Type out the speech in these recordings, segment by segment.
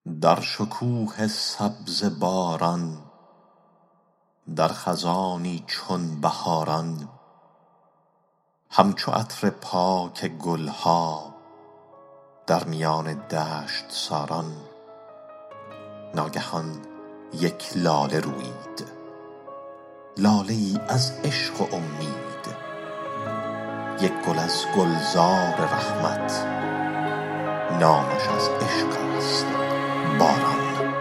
در شکوه سبز باران، در خزانی چون بهاران، همچو عطر پاک گلها در میان دشت ساران. ناگهان یک لاله رویید، لاله ای از عشق و امید، یک گل از گلزار رحمت، نامش از عشق است باران.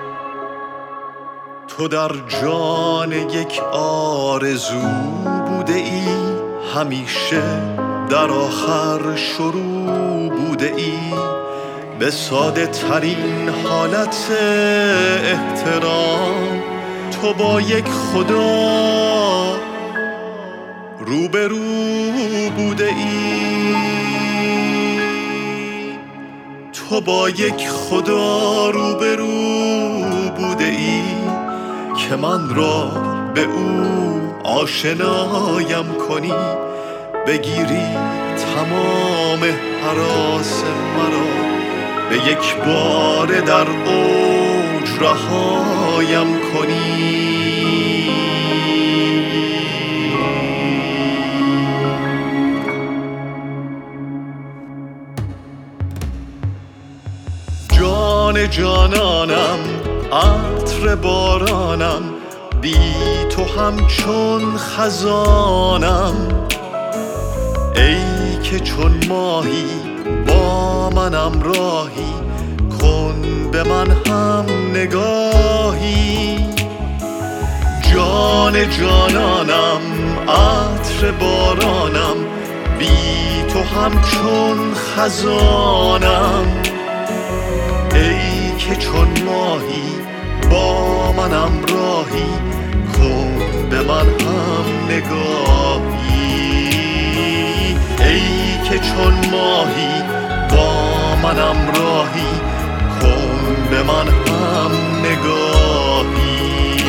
تو در جان یک آرزو بوده ای، همیشه در آخر شروع بوده ای، به ساده ترین حالت احترام تو با یک خدا روبرو بوده ای. تو با یک خدا روبرو بوده ای که من را به او آشنایم کنی، بگیری تمام هراس مرا، به یک بار در اوج رهایم کنی. جان جانانم، عطر بارانم، بی تو همچون خزانم، ای که چون ماهی با منم راهی، کن به من هم نگاهی. جان جانانم، عطر بارانم، بی تو همچون خزانم، ای که چون ماهی با منم راهی، کن به من هم نگاهی. ای که چون ماهی با منم راهی، کن به من هم نگاهی.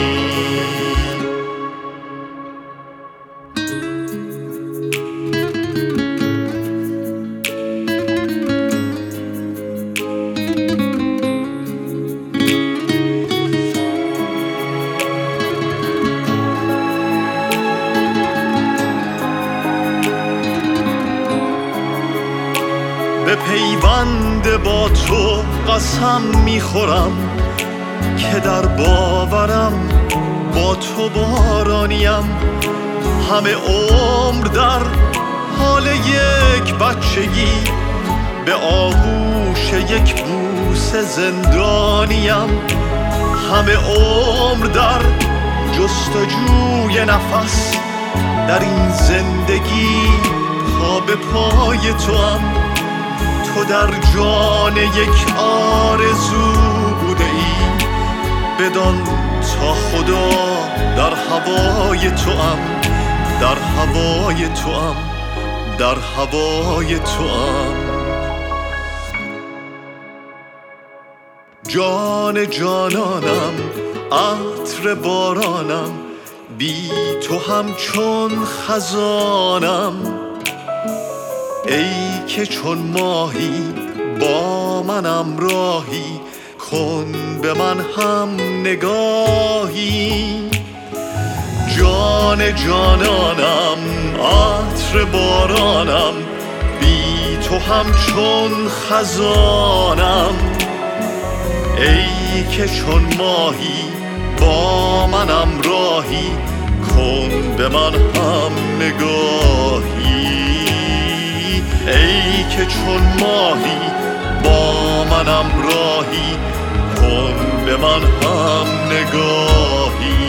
به پیوند با تو قسم میخورم که در باورم با تو بارانیم، همه عمر در حال یک بچگی، به آغوش یک بوسه زندانیم، همه عمر در جستجوی نفس، در این زندگی پا به پای توام. تو در جان یک آرزو بوده ای، بدان تا خدا در هوای توام، در هوای توام، در هوای توام. جان جانانم، عطر بارانم، بی تو همچون خزانم، ای که چون ماهی با منم راهی، کن به من هم نگاهی. جان جانانم، عطر بارانم، بی تو همچون خزانم، ای که چون ماهی با منم راهی، کن به من هم نگاهی. ای که چون ماهی با منم راهی، کن به من هم نگاهی.